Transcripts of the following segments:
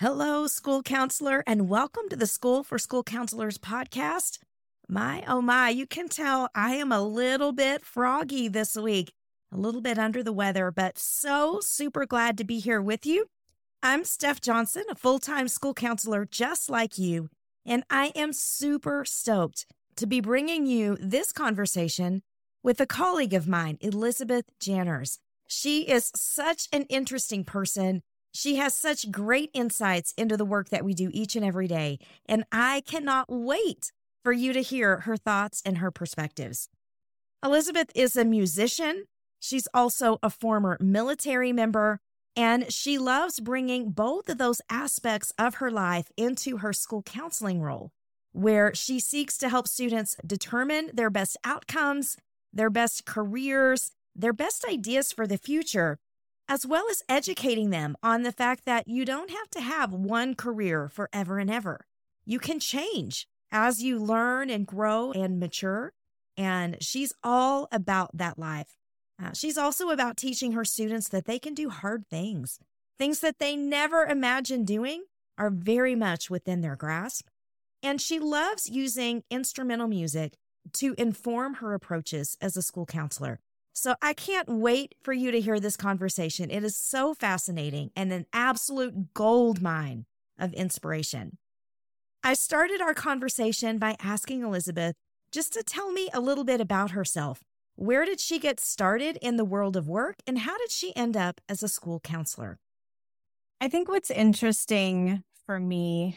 Hello, school counselor, and welcome to the School for School Counselors podcast. My, oh my, you can tell I am a little bit froggy this week, a little bit under the weather, but so super glad to be here with you. I'm Steph Johnson, a full-time school counselor just like you, and I am super stoked to be bringing you this conversation with a colleague of mine, Elizabeth Janners. She is such an interesting person. She has such great insights into the work that we do each and every day, and I cannot wait for you to hear her thoughts and her perspectives. Elizabeth is a musician. She's also a former military member, and she loves bringing both of those aspects of her life into her school counseling role, where she seeks to help students determine their best outcomes, their best careers, their best ideas for the future, as well as educating them on the fact that you don't have to have one career forever and ever. You can change as you learn and grow and mature, and she's all about that life. She's also about teaching her students that they can do hard things. Things that they never imagined doing are very much within their grasp, and she loves using instrumental music to inform her approaches as a school counselor. So I can't wait for you to hear this conversation. It is so fascinating and an absolute gold mine of inspiration. I started our conversation by asking Elizabeth just to tell me a little bit about herself. Where did she get started in the world of work, and how did she end up as a school counselor? I think what's interesting for me,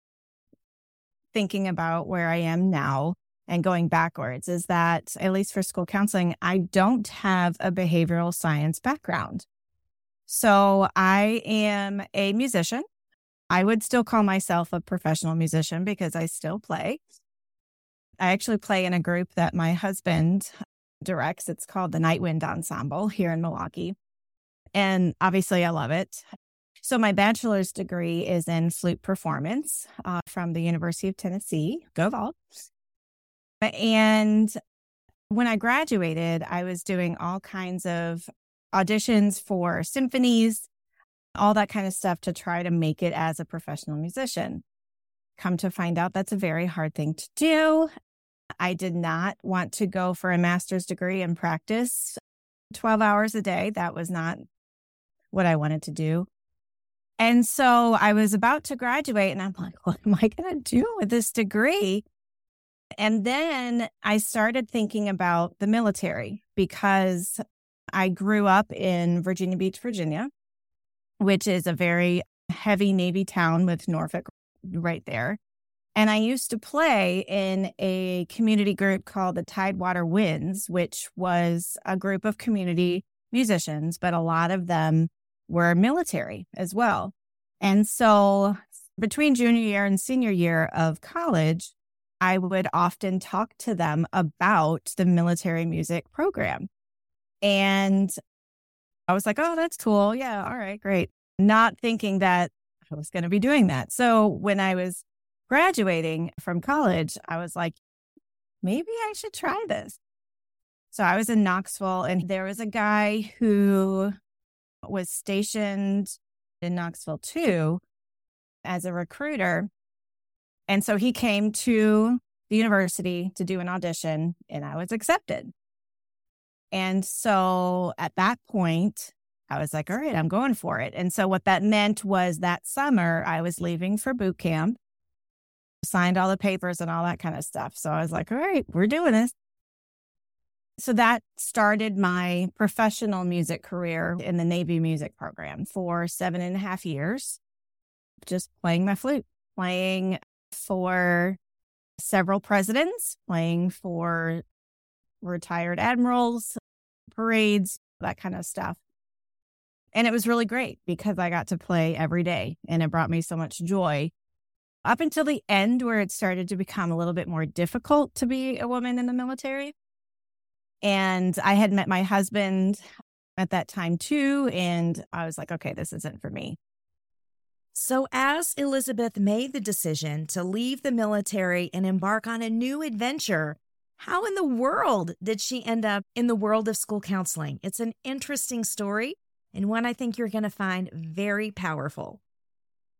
thinking about where I am now, and going backwards, is that, at least for school counseling, I don't have a behavioral science background. So I am a musician. I would still call myself a professional musician because I still play. I actually play in a group that my husband directs. It's called the Night Wind Ensemble here in Milwaukee. And obviously I love it. So my bachelor's degree is in flute performance from the University of Tennessee. Go Vols. And when I graduated, I was doing all kinds of auditions for symphonies, all that kind of stuff to try to make it as a professional musician. Come to find out that's a very hard thing to do. I did not want to go for a master's degree and practice 12 hours a day. That was not what I wanted to do. And so I was about to graduate and I'm like, what am I going to do with this degree? And then I started thinking about the military because I grew up in Virginia Beach, Virginia, which is a very heavy Navy town with Norfolk right there. And I used to play in a community group called the Tidewater Winds, which was a group of community musicians, but a lot of them were military as well. And so between junior year and senior year of college, I would often talk to them about the military music program. And I was like, oh, that's cool. Yeah. All right, great. Not thinking that I was going to be doing that. So when I was graduating from college, I was like, maybe I should try this. So I was in Knoxville and there was a guy who was stationed in Knoxville too as a recruiter. And so he came to the university to do an audition and I was accepted. And so at that point, I was like, all right, I'm going for it. And so what that meant was that summer I was leaving for boot camp, signed all the papers and all that kind of stuff. So I was like, all right, we're doing this. So that started my professional music career in the Navy music program for 7.5 years, just playing my flute, playing for several presidents, playing for retired admirals, parades, that kind of stuff. And it was really great because I got to play every day and it brought me so much joy up until the end where it started to become a little bit more difficult to be a woman in the military. And I had met my husband at that time too. And I was like, okay, this isn't for me. So as Elizabeth made the decision to leave the military and embark on a new adventure, how in the world did she end up in the world of school counseling? It's an interesting story and one I think you're going to find very powerful.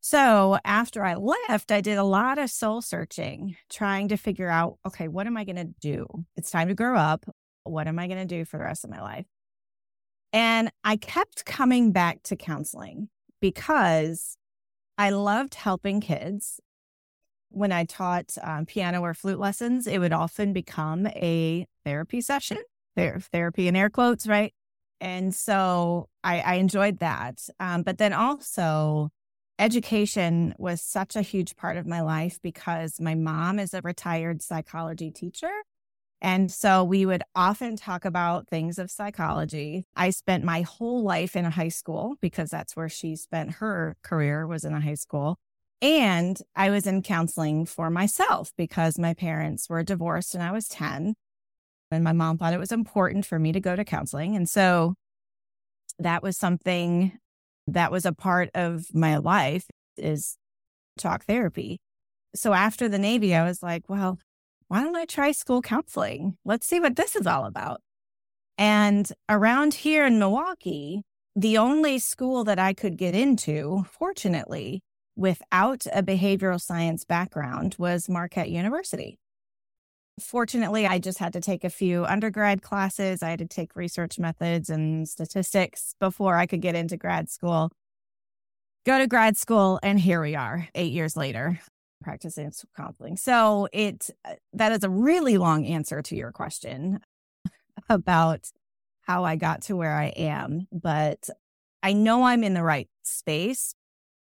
So after I left, I did a lot of soul searching, trying to figure out, okay, what am I going to do? It's time to grow up. What am I going to do for the rest of my life? And I kept coming back to counseling because I loved helping kids. When I taught piano or flute lessons, it would often become a therapy session, therapy in air quotes, right? And so I enjoyed that. But then also, education was such a huge part of my life because my mom is a retired psychology teacher. And so we would often talk about things of psychology. I spent my whole life in a high school because that's where she spent her career, was in a high school. And I was in counseling for myself because my parents were divorced when I was 10. And my mom thought it was important for me to go to counseling. And so that was something that was a part of my life, is talk therapy. So after the Navy, I was like, well, why don't I try school counseling? Let's see what this is all about. And around here in Milwaukee, the only school that I could get into, fortunately, without a behavioral science background was Marquette University. Fortunately, I just had to take a few undergrad classes. I had to take research methods and statistics before I could get into grad school. Go to grad school, and here we are 8 years later, practicing counseling. So that is a really long answer to your question about how I got to where I am. But I know I'm in the right space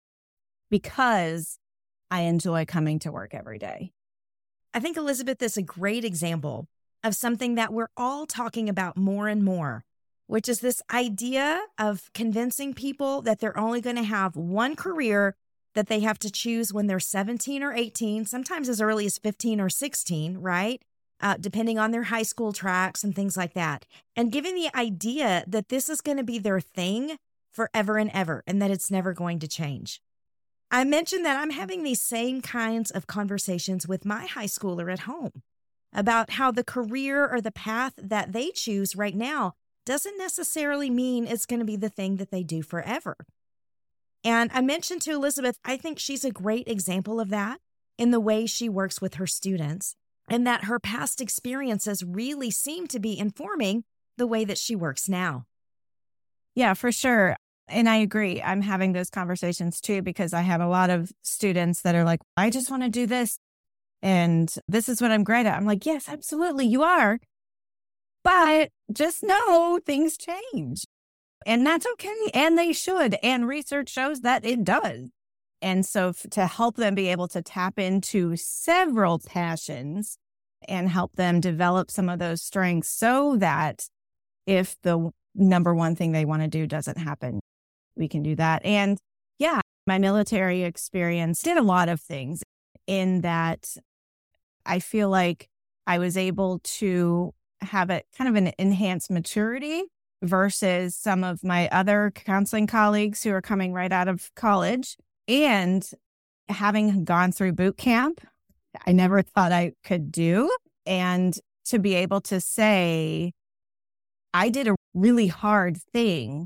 because I enjoy coming to work every day. I think Elizabeth is a great example of something that we're all talking about more and more, which is this idea of convincing people that they're only going to have one career that they have to choose when they're 17 or 18, sometimes as early as 15 or 16, right? Depending on their high school tracks and things like that. And giving the idea that this is going to be their thing forever and ever, and that it's never going to change. I mentioned that I'm having these same kinds of conversations with my high schooler at home about how the career or the path that they choose right now doesn't necessarily mean it's going to be the thing that they do forever. And I mentioned to Elizabeth, I think she's a great example of that in the way she works with her students, and that her past experiences really seem to be informing the way that she works now. Yeah, for sure. And I agree. I'm having those conversations too, because I have a lot of students that are like, I just want to do this. And this is what I'm great at. I'm like, yes, absolutely, you are. But just know things change. And that's okay. And they should. And research shows that it does. And so to help them be able to tap into several passions and help them develop some of those strengths so that if the number one thing they want to do doesn't happen, we can do that. And yeah, my military experience did a lot of things in that I feel like I was able to have a kind of an enhanced maturity versus some of my other counseling colleagues who are coming right out of college. And having gone through boot camp, I never thought I could do. And to be able to say, I did a really hard thing.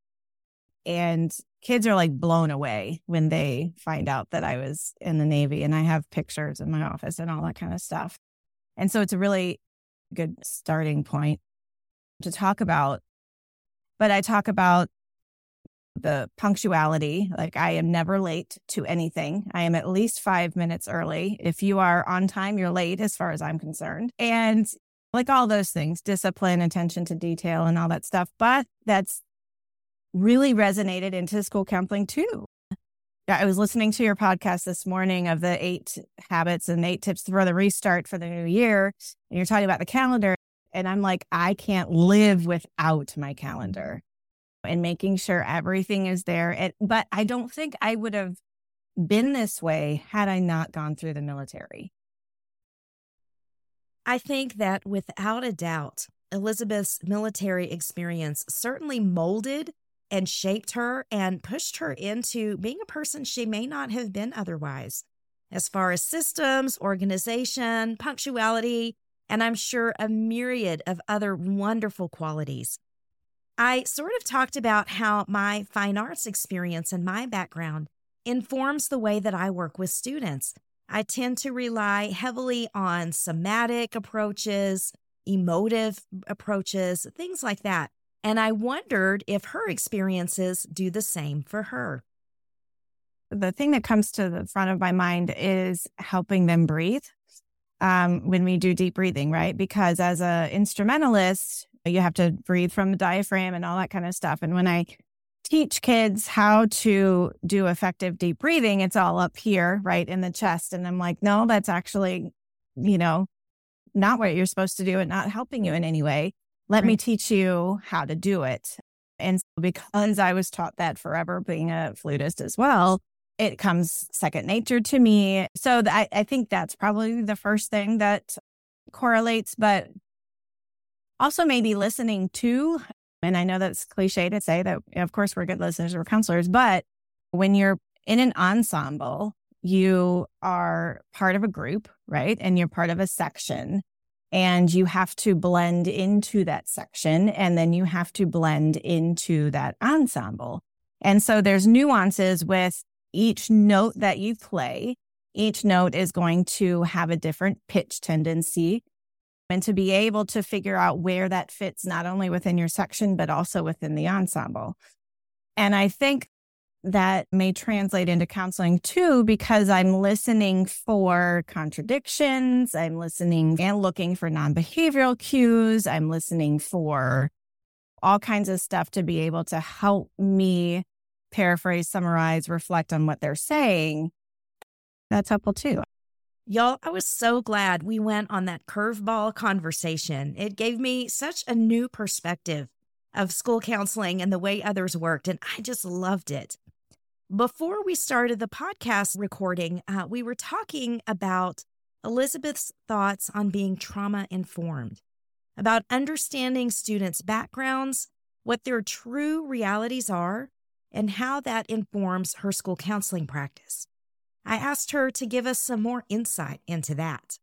And kids are like blown away when they find out that I was in the Navy, and I have pictures in my office and all that kind of stuff. And so it's a really good starting point to talk about. But I talk about the punctuality. Like, I am never late to anything. I am at least 5 minutes early. If you are on time, you're late as far as I'm concerned. And like all those things, discipline, attention to detail and all that stuff. But that's really resonated into school counseling too. I was listening to your podcast this morning of the 8 habits and 8 tips for the restart for the new year. And you're talking about the calendar. And I'm like, I can't live without my calendar and making sure everything is there. But I don't think I would have been this way had I not gone through the military. I think that without a doubt, Elizabeth's military experience certainly molded and shaped her and pushed her into being a person she may not have been otherwise, as far as systems, organization, punctuality, and I'm sure a myriad of other wonderful qualities. I sort of talked about how my fine arts experience and my background informs the way that I work with students. I tend to rely heavily on somatic approaches, emotive approaches, things like that. And I wondered if her experiences do the same for her. The thing that comes to the front of my mind is helping them breathe when we do deep breathing, right? Because as an instrumentalist, you have to breathe from the diaphragm and all that kind of stuff. And when I teach kids how to do effective deep breathing, it's all up here, right in the chest. And I'm like, no, that's actually, not what you're supposed to do and not helping you in any way. Let me teach you how to do it. And so because I was taught that forever, being a flutist as well, it comes second nature to me. So I think that's probably the first thing that correlates, but also maybe listening to, and I know that's cliche to say that, of course, we're good listeners, we're counselors, but when you're in an ensemble, you are part of a group, right? And you're part of a section. And you have to blend into that section, and then you have to blend into that ensemble. And so there's nuances with each note that you play. Each note is going to have a different pitch tendency. And to be able to figure out where that fits, not only within your section, but also within the ensemble. And I think that may translate into counseling too, because I'm listening for contradictions. I'm listening and looking for non-behavioral cues. I'm listening for all kinds of stuff to be able to help me paraphrase, summarize, reflect on what they're saying. That's helpful too. Y'all, I was so glad we went on that curveball conversation. It gave me such a new perspective of school counseling and the way others worked, and I just loved it. Before we started the podcast recording, we were talking about Elizabeth's thoughts on being trauma-informed, about understanding students' backgrounds, what their true realities are, and how that informs her school counseling practice. I asked her to give us some more insight into that.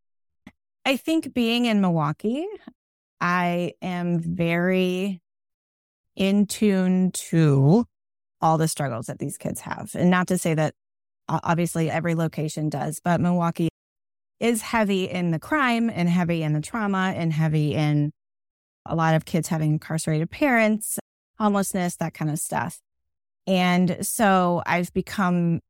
I think being in Milwaukee, I am very in tune to all the struggles that these kids have. And not to say that obviously every location does, but Milwaukee is heavy in the crime and heavy in the trauma and heavy in a lot of kids having incarcerated parents, homelessness, that kind of stuff. And so I've become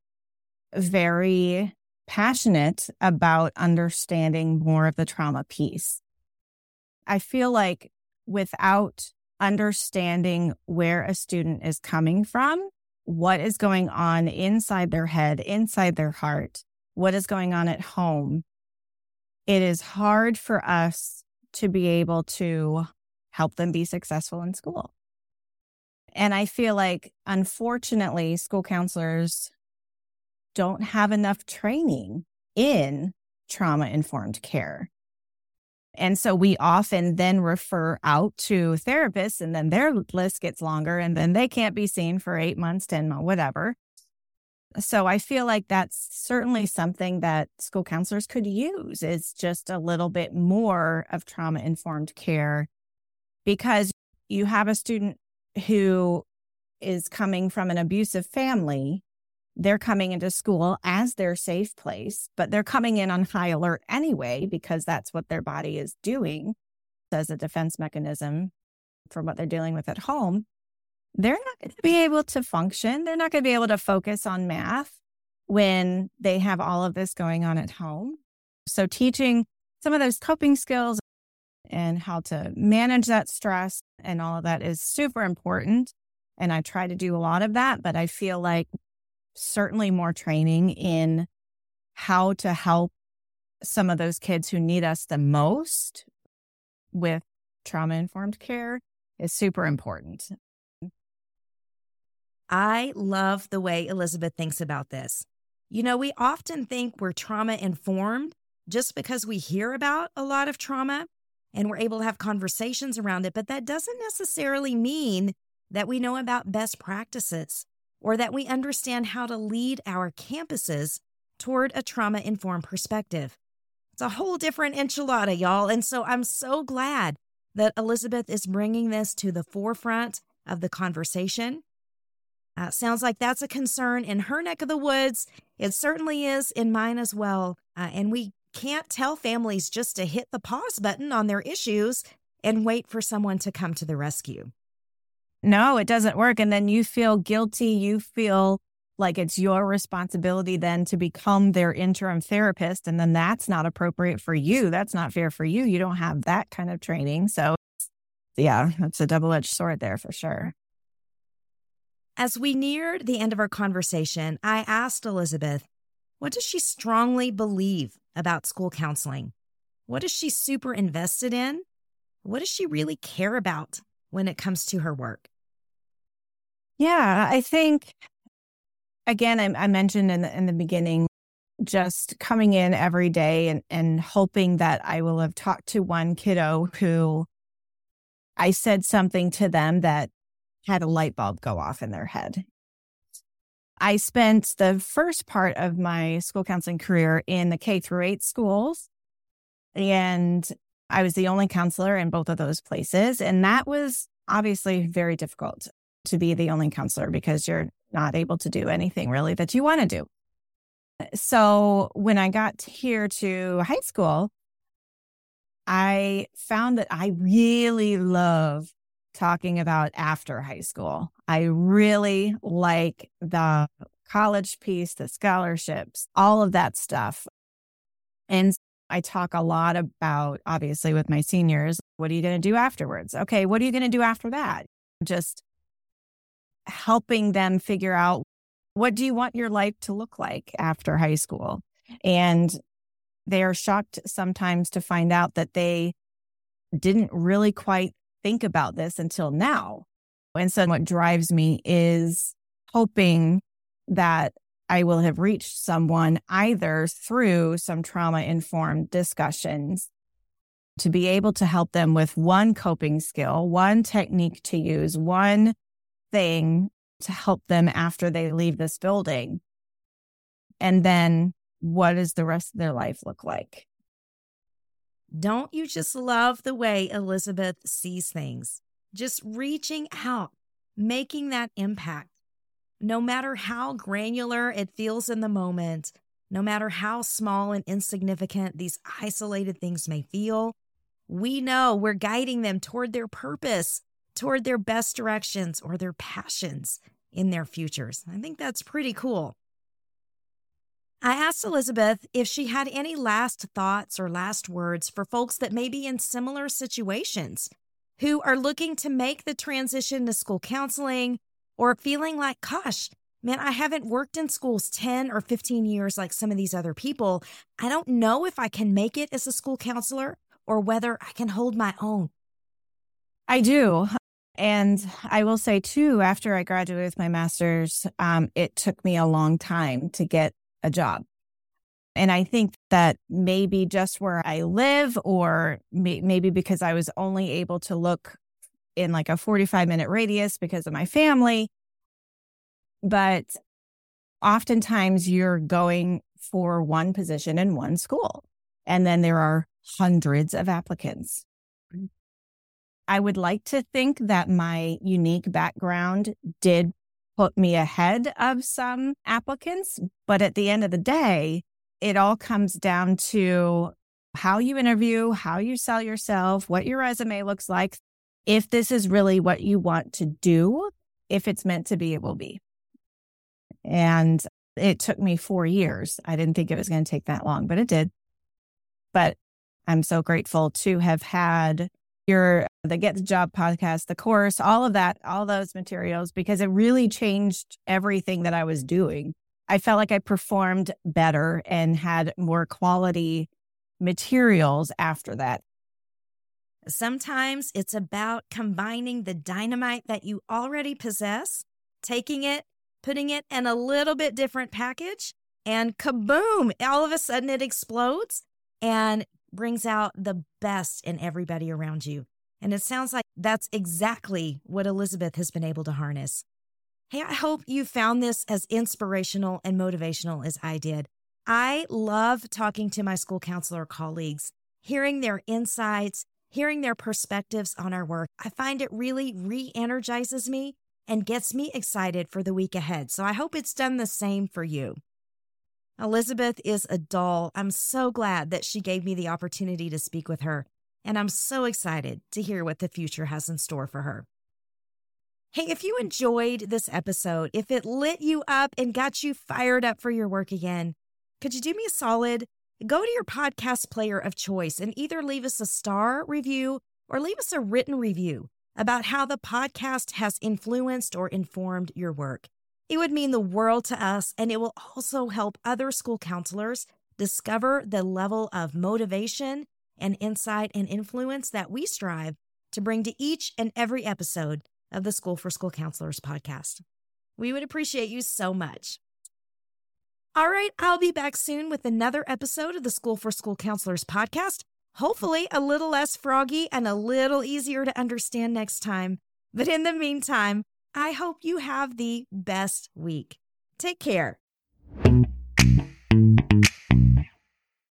very passionate about understanding more of the trauma piece. I feel like without understanding where a student is coming from, what is going on inside their head, inside their heart, what is going on at home, it is hard for us to be able to help them be successful in school. And I feel like, unfortunately, school counselors don't have enough training in trauma-informed care. And so we often then refer out to therapists, and then their list gets longer, and then they can't be seen for 8 months, 10 months, whatever. So I feel like that's certainly something that school counselors could use, is just a little bit more of trauma-informed care, because you have a student who is coming from an abusive family. They're coming into school as their safe place, but they're coming in on high alert anyway, because that's what their body is doing as a defense mechanism for what they're dealing with at home. They're not going to be able to function. They're not going to be able to focus on math when they have all of this going on at home. So teaching some of those coping skills and how to manage that stress and all of that is super important. And I try to do a lot of that, but I feel like certainly more training in how to help some of those kids who need us the most with trauma-informed care is super important. I love the way Elizabeth thinks about this. You know, we often think we're trauma-informed just because we hear about a lot of trauma and we're able to have conversations around it, but that doesn't necessarily mean that we know about best practices or that we understand how to lead our campuses toward a trauma-informed perspective. It's a whole different enchilada, y'all. And so I'm so glad that Elizabeth is bringing this to the forefront of the conversation. Sounds like that's a concern in her neck of the woods. It certainly is in mine as well. And we can't tell families just to hit the pause button on their issues and wait for someone to come to the rescue. No, it doesn't work. And then you feel guilty. You feel like it's your responsibility then to become their interim therapist. And then that's not appropriate for you. That's not fair for you. You don't have that kind of training. So yeah, that's a double-edged sword there for sure. As we neared the end of our conversation, I asked Elizabeth, what does she strongly believe about school counseling? What is she super invested in? What does she really care about when it comes to her work? Yeah, I think, again, I mentioned in the beginning, just coming in every day and hoping that I will have talked to one kiddo who I said something to them that had a light bulb go off in their head. I spent the first part of my school counseling career in the K-8 schools, and I was the only counselor in both of those places. And that was obviously very difficult to be the only counselor because you're not able to do anything really that you want to do. So when I got here to high school, I found that I really love talking about after high school. I really like the college piece, the scholarships, all of that stuff. And I talk a lot about, obviously, with my seniors, what are you going to do afterwards? Okay, what are you going to do after that? Just helping them figure out, what do you want your life to look like after high school? And they are shocked sometimes to find out that they didn't really quite think about this until now. And so what drives me is hoping that I will have reached someone either through some trauma-informed discussions to be able to help them with one coping skill, one technique to use, one thing to help them after they leave this building. And then what does the rest of their life look like? Don't you just love the way Elizabeth sees things? Just reaching out, making that impact. No matter how granular it feels in the moment, no matter how small and insignificant these isolated things may feel, we know we're guiding them toward their purpose, toward their best directions or their passions in their futures. I think that's pretty cool. I asked Elizabeth if she had any last thoughts or last words for folks that may be in similar situations who are looking to make the transition to school counseling or feeling like, gosh, man, I haven't worked in schools 10 or 15 years like some of these other people. I don't know if I can make it as a school counselor or whether I can hold my own. I do. And I will say, too, after I graduated with my master's, it took me a long time to get a job. And I think that maybe just where I live, or maybe because I was only able to look in like a 45-minute radius because of my family. But oftentimes you're going for one position in one school, and then there are hundreds of applicants. I would like to think that my unique background did put me ahead of some applicants. But at the end of the day, it all comes down to how you interview, how you sell yourself, what your resume looks like, if this is really what you want to do, if it's meant to be, it will be. And it took me 4 years. I didn't think it was going to take that long, but it did. But I'm so grateful to have had the Get the Job podcast, the course, all of that, all those materials, because it really changed everything that I was doing. I felt like I performed better and had more quality materials after that. Sometimes it's about combining the dynamite that you already possess, taking it, putting it in a little bit different package, and kaboom, all of a sudden it explodes and brings out the best in everybody around you. And it sounds like that's exactly what Elizabeth has been able to harness. Hey, I hope you found this as inspirational and motivational as I did. I love talking to my school counselor colleagues, hearing their insights, hearing their perspectives on our work. I find it really re-energizes me and gets me excited for the week ahead. So I hope it's done the same for you. Elizabeth is a doll. I'm so glad that she gave me the opportunity to speak with her, and I'm so excited to hear what the future has in store for her. Hey, if you enjoyed this episode, if it lit you up and got you fired up for your work again, could you do me a solid? Go to your podcast player of choice and either leave us a star review or leave us a written review about how the podcast has influenced or informed your work. It would mean the world to us, and it will also help other school counselors discover the level of motivation and insight and influence that we strive to bring to each and every episode of the School for School Counselors podcast. We would appreciate you so much. All right, I'll be back soon with another episode of the School for School Counselors podcast. Hopefully a little less froggy and a little easier to understand next time. But in the meantime, I hope you have the best week. Take care.